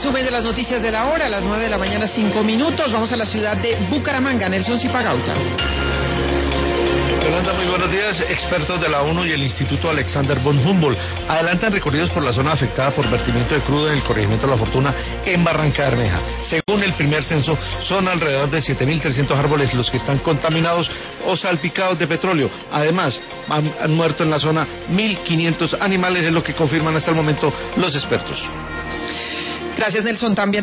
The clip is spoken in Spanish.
resumen de las noticias de la hora, a las 9 de la mañana, 5 minutos. Vamos a la ciudad de Bucaramanga. Nelson Zipagauta. Yolanda, muy buenos días. Expertos de la ONU y el Instituto Alexander von Humboldt adelantan recorridos por la zona afectada por vertimiento de crudo en el corregimiento de La Fortuna en Barranca Bermeja. Según el primer censo, son alrededor de 7.300 árboles los que están contaminados o salpicados de petróleo. Además, han muerto en la zona 1.500 animales, es lo que confirman hasta el momento los expertos. Gracias, Nelson. También